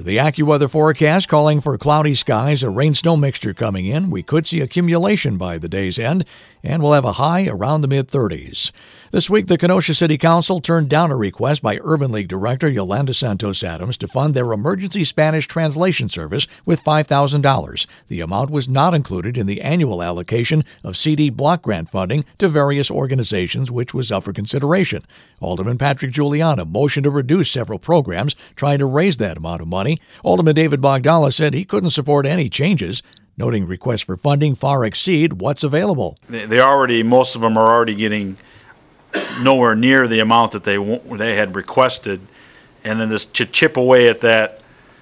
The AccuWeather forecast calling for cloudy skies, a rain-snow mixture coming in. We could see accumulation by the day's end, and we'll have a high around the mid-30s. This week, the Kenosha City Council turned down a request by Urban League Director Yolanda Santos Adams to fund their emergency Spanish translation service with $5,000. The amount was not included in the annual allocation of CD block grant funding to various organizations, which was up for consideration. Alderman Patrick Giuliano motioned to reduce several programs trying to raise that amount of money. Alderman David Bogdala said he couldn't support any changes, noting requests for funding far exceed what's available. Most of them are already getting nowhere near the amount that they had requested, and then just to chip away at that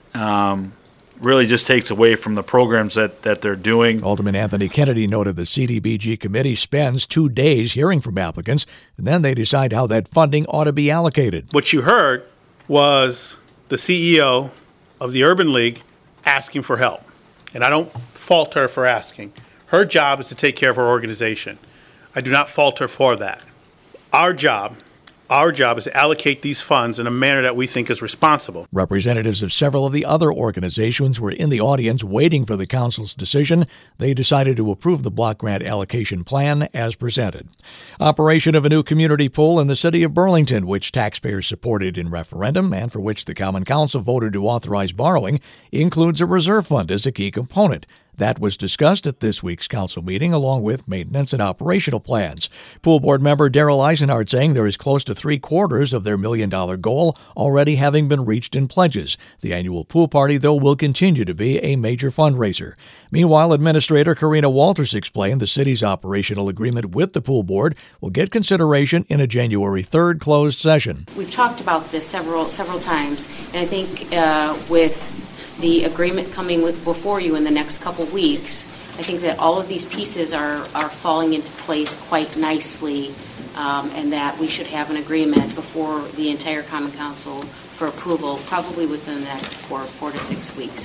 really just takes away from the programs that they're doing. Alderman Anthony Kennedy noted the CDBG committee spends 2 days hearing from applicants, and then they decide how that funding ought to be allocated. What you heard was the CEO of the Urban League asking for help, and I don't fault her for asking. Her job is to take care of her organization. I do not fault her for that. Our job is to allocate these funds in a manner that we think is responsible. Representatives of several of the other organizations were in the audience waiting for the council's decision. They decided to approve the block grant allocation plan as presented. Operation of a new community pool in the city of Burlington, which taxpayers supported in referendum and for which the Common Council voted to authorize borrowing, includes a reserve fund as a key component. That was discussed at this week's council meeting, along with maintenance and operational plans. Pool board member Daryl Eisenhardt saying there is close to 3/4 of their $1 million goal already having been reached in pledges. The annual pool party, though, will continue to be a major fundraiser. Meanwhile, Administrator Karina Walters explained the city's operational agreement with the pool board will get consideration in a January 3rd closed session. We've talked about this several times, and I think with the agreement coming before you in the next couple weeks, I think that all of these pieces are falling into place quite nicely, and that we should have an agreement before the entire Common Council for approval, probably within the next four to 6 weeks.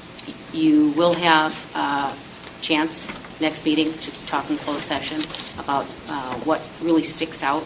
You will have a chance next meeting to talk in closed session about what really sticks out,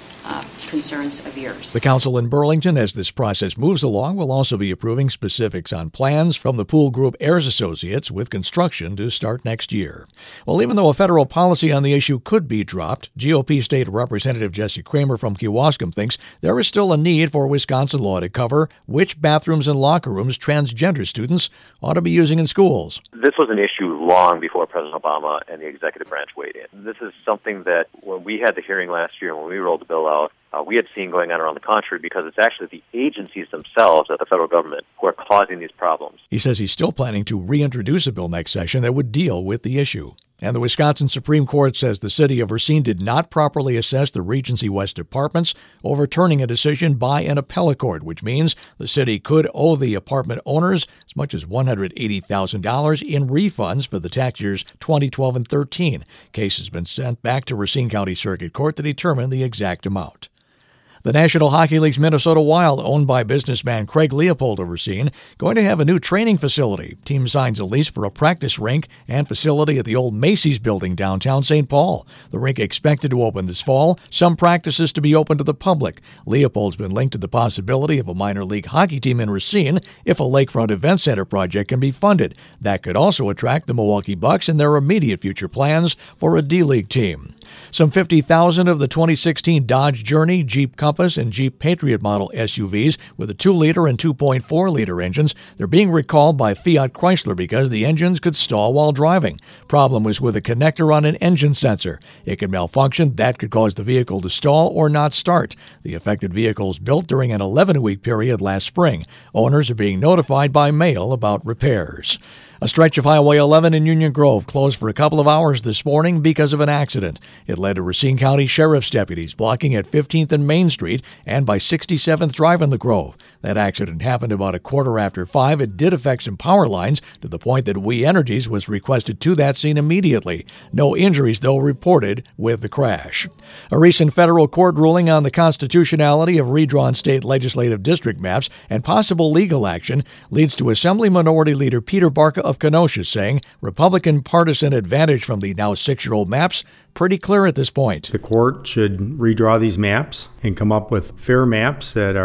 concerns of yours. The council in Burlington, as this process moves along, will also be approving specifics on plans from the pool group Ayers Associates with construction to start next year. Well, even though a federal policy on the issue could be dropped, GOP State Representative Jesse Kramer from Kewaskum thinks there is still a need for Wisconsin law to cover which bathrooms and locker rooms transgender students ought to be using in schools. This was an issue long before President Obama and the executive branch weighed in. This is something that when we had the hearing last year, when we rolled the bill out, we had seen going on around the country, because it's actually the agencies themselves at the federal government who are causing these problems. He says he's still planning to reintroduce a bill next session that would deal with the issue. And the Wisconsin Supreme Court says the city of Racine did not properly assess the Regency West apartments, overturning a decision by an appellate court, which means the city could owe the apartment owners as much as $180,000 in refunds for the tax years 2012 and 13. Case has been sent back to Racine County Circuit Court to determine the exact amount. The National Hockey League's Minnesota Wild, owned by businessman Craig Leopold of Racine, going to have a new training facility. Team signs a lease for a practice rink and facility at the old Macy's building downtown St. Paul. The rink expected to open this fall, some practices to be open to the public. Leopold's been linked to the possibility of a minor league hockey team in Racine if a Lakefront Event Center project can be funded. That could also attract the Milwaukee Bucks and their immediate future plans for a D-League team. Some 50,000 of the 2016 Dodge Journey, Jeep Compass, and Jeep Patriot model SUVs with a 2-liter and 2.4-liter engines, they're being recalled by Fiat Chrysler because the engines could stall while driving. Problem was with a connector on an engine sensor. It could malfunction. That could cause the vehicle to stall or not start. The affected vehicles built during an 11-week period last spring. Owners are being notified by mail about repairs. A stretch of Highway 11 in Union Grove closed for a couple of hours this morning because of an accident. It led to Racine County Sheriff's deputies blocking at 15th and Main Street and by 67th Drive in the Grove. That accident happened about 5:15. It did affect some power lines to the point that We Energies was requested to that scene immediately. No injuries, though, reported with the crash. A recent federal court ruling on the constitutionality of redrawn state legislative district maps and possible legal action leads to Assembly Minority Leader Peter Barca of Kenosha saying Republican partisan advantage from the now 6-year-old maps pretty clear at this point. The court should redraw these maps and come up with fair maps that are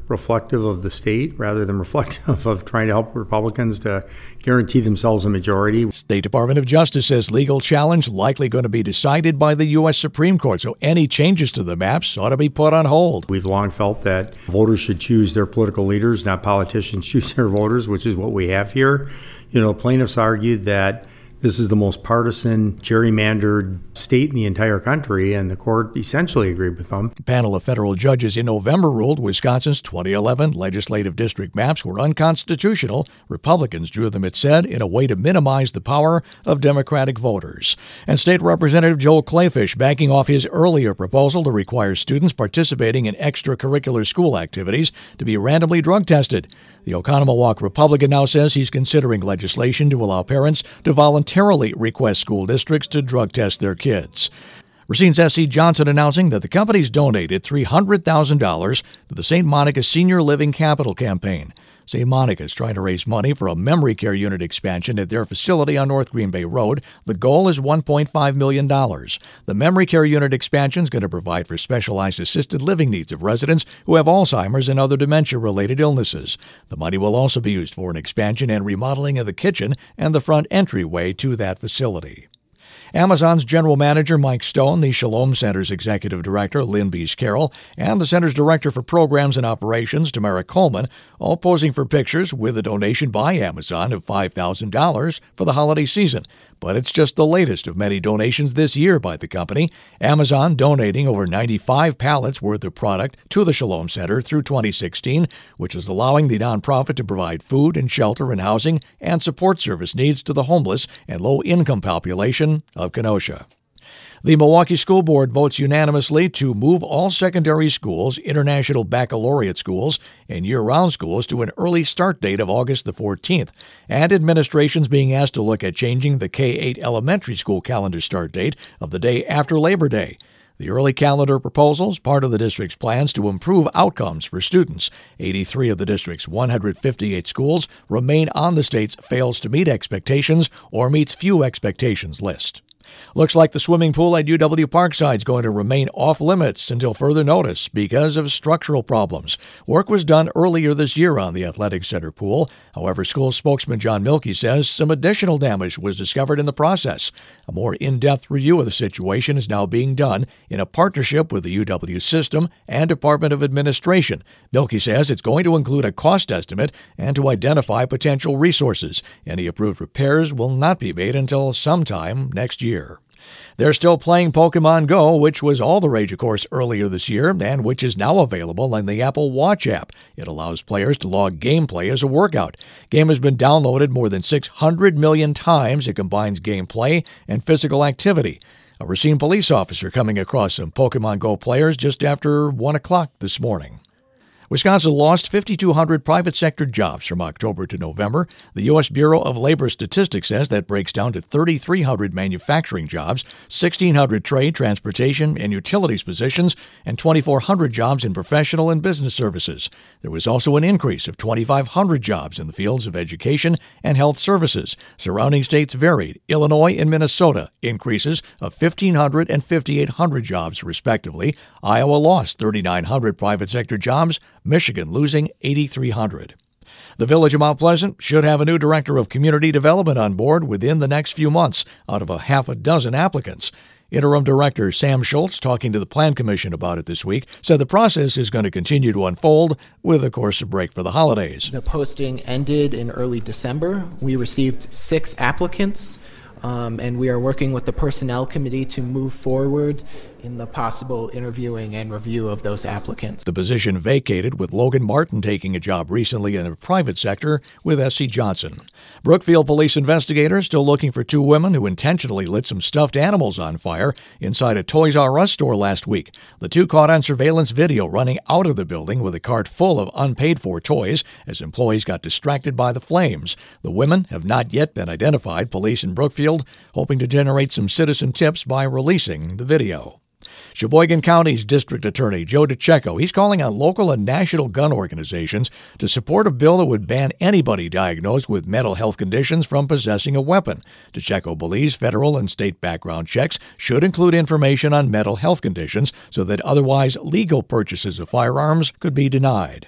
reflective of the state rather than reflective of trying to help Republicans to guarantee themselves a majority. State Department of Justice says legal challenge likely going to be decided by the U.S. Supreme Court, so any changes to the maps ought to be put on hold. We've long felt that voters should choose their political leaders, not politicians choose their voters, which is what we have here. Plaintiffs argued that this is the most partisan, gerrymandered state in the entire country, and the court essentially agreed with them. A panel of federal judges in November ruled Wisconsin's 2011 legislative district maps were unconstitutional. Republicans drew them, it said, in a way to minimize the power of Democratic voters. And State Representative Joel Kleefisch backing off his earlier proposal to require students participating in extracurricular school activities to be randomly drug tested. The Oconomowoc Republican now says he's considering legislation to allow parents to voluntarily request school districts to drug test their kids. Racine's S.C. Johnson announcing that the company's donated $300,000 to the St. Monica Senior Living Capital Campaign. St. Monica is trying to raise money for a memory care unit expansion at their facility on North Green Bay Road. The goal is $1.5 million. The memory care unit expansion is going to provide for specialized assisted living needs of residents who have Alzheimer's and other dementia-related illnesses. The money will also be used for an expansion and remodeling of the kitchen and the front entryway to that facility. Amazon's general manager Mike Stone, the Shalom Center's executive director Lynn Bees Carroll, and the center's director for programs and operations Tamara Coleman, all posing for pictures with a donation by Amazon of $5,000 for the holiday season. But it's just the latest of many donations this year by the company. Amazon donating over 95 pallets worth of product to the Shalom Center through 2016, which is allowing the nonprofit to provide food and shelter and housing and support service needs to the homeless and low-income population of Kenosha. The Milwaukee School Board votes unanimously to move all secondary schools, international baccalaureate schools, and year-round schools to an early start date of August the 14th, and administration's being asked to look at changing the K-8 elementary school calendar start date of the day after Labor Day. The early calendar proposal is part of the district's plans to improve outcomes for students. 83 of the district's 158 schools remain on the state's fails to meet expectations or meets few expectations list. Looks like the swimming pool at UW Parkside is going to remain off limits until further notice because of structural problems. Work was done earlier this year on the athletic center pool. However, school spokesman John Milkey says some additional damage was discovered in the process. A more in-depth review of the situation is now being done in a partnership with the UW system and Department of Administration. Milkey says it's going to include a cost estimate and to identify potential resources. Any approved repairs will not be made until sometime next year. They're still playing Pokemon Go, which was all the rage, of course, earlier this year, and which is now available in the Apple Watch app. It allows players to log gameplay as a workout. Game has been downloaded more than 600 million times. It combines gameplay and physical activity. A Racine police officer coming across some Pokemon Go players just after 1 o'clock this morning. Wisconsin lost 5,200 private sector jobs from October to November. The U.S. Bureau of Labor Statistics says that breaks down to 3,300 manufacturing jobs, 1,600 trade, transportation, and utilities positions, and 2,400 jobs in professional and business services. There was also an increase of 2,500 jobs in the fields of education and health services. Surrounding states varied. Illinois and Minnesota increases of 1,500 and 5,800 jobs, respectively. Iowa lost 3,900 private sector jobs, Michigan losing 8,300. The Village of Mount Pleasant should have a new director of community development on board within the next few months out of a half a dozen applicants. Interim Director Sam Schultz, talking to the Plan Commission about it this week, said the process is going to continue to unfold with, of course, a break for the holidays. The posting ended in early December. We received 6 applicants, and we are working with the Personnel Committee to move forward in the possible interviewing and review of those applicants. The position vacated with Logan Martin taking a job recently in the private sector with S.C. Johnson. Brookfield police investigators still looking for 2 women who intentionally lit some stuffed animals on fire inside a Toys R Us store last week. The 2 caught on surveillance video running out of the building with a cart full of unpaid-for toys as employees got distracted by the flames. The women have not yet been identified. Police in Brookfield hoping to generate some citizen tips by releasing the video. Sheboygan County's District Attorney Joe DiCecco, he's calling on local and national gun organizations to support a bill that would ban anybody diagnosed with mental health conditions from possessing a weapon. DiCecco believes federal and state background checks should include information on mental health conditions so that otherwise legal purchases of firearms could be denied.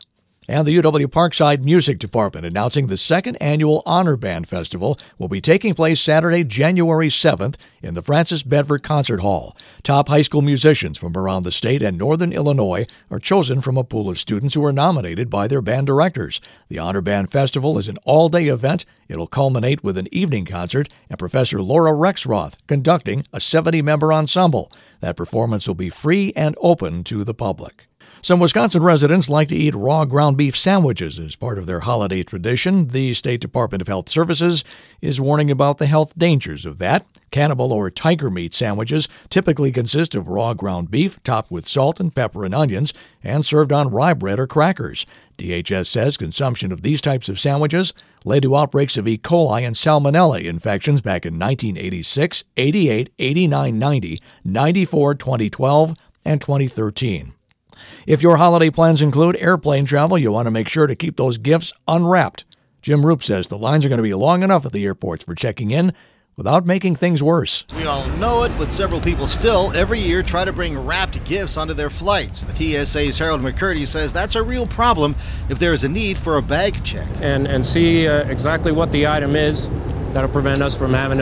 And the UW Parkside Music Department announcing the second annual Honor Band Festival will be taking place Saturday, January 7th in the Francis Bedford Concert Hall. Top high school musicians from around the state and northern Illinois are chosen from a pool of students who are nominated by their band directors. The Honor Band Festival is an all-day event. It'll culminate with an evening concert and Professor Laura Rexroth conducting a 70-member ensemble. That performance will be free and open to the public. Some Wisconsin residents like to eat raw ground beef sandwiches as part of their holiday tradition. The State Department of Health Services is warning about the health dangers of that. Cannibal or tiger meat sandwiches typically consist of raw ground beef topped with salt and pepper and onions and served on rye bread or crackers. DHS says consumption of these types of sandwiches led to outbreaks of E. coli and salmonella infections back in 1986, 88, 89, 90, 94, 2012, and 2013. If your holiday plans include airplane travel, you want to make sure to keep those gifts unwrapped. Jim Roop says the lines are going to be long enough at the airports for checking in without making things worse. We all know it, but several people still, every year, try to bring wrapped gifts onto their flights. The TSA's Harold McCurdy says that's a real problem if there is a need for a bag check. And see exactly what the item is. That'll prevent us from having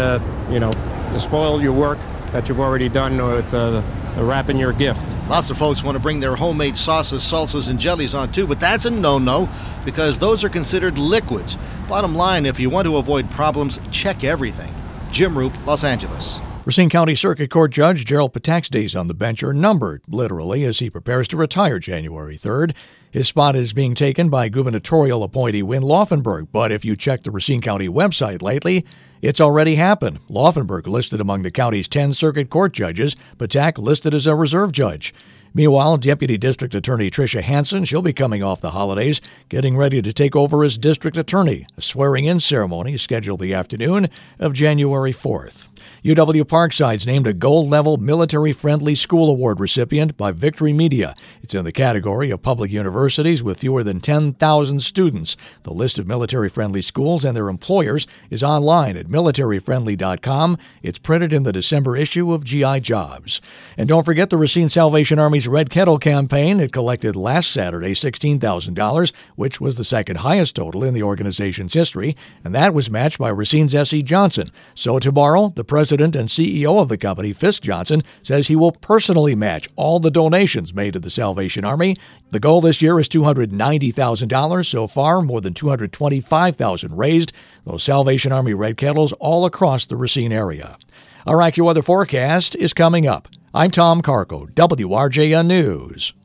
to spoil your work that you've already done with wrapping your gift. Lots of folks want to bring their homemade sauces, salsas, and jellies on too, but that's a no-no because those are considered liquids. Bottom line, if you want to avoid problems, check everything. Jim Roop, Los Angeles. Racine County Circuit Court Judge Gerald Patak's days on the bench are numbered, literally, as he prepares to retire January 3rd. His spot is being taken by gubernatorial appointee Wynn Laufenberg, but if you check the Racine County website lately, it's already happened. Laufenberg listed among the county's 10 circuit court judges, Patak listed as a reserve judge. Meanwhile, Deputy District Attorney Tricia Hansen, she'll be coming off the holidays, getting ready to take over as district attorney. A swearing-in ceremony is scheduled the afternoon of January 4th. UW Parkside's named a gold-level military-friendly school award recipient by Victory Media. It's in the category of public universities with fewer than 10,000 students. The list of military-friendly schools and their employers is online at militaryfriendly.com. It's printed in the December issue of GI Jobs. And don't forget the Racine Salvation Army's Red Kettle campaign. It collected last Saturday $16,000, which was the second highest total in the organization's history, and that was matched by Racine's S.E. Johnson. So tomorrow, the president and CEO of the company, Fisk Johnson, says he will personally match all the donations made to the Salvation Army. The goal this year is $290,000. So far, more than $225,000 raised. Those Salvation Army Red Kettles all across the Racine area. Our AccuWeather forecast is coming up. I'm Tom Carco, WRJN News.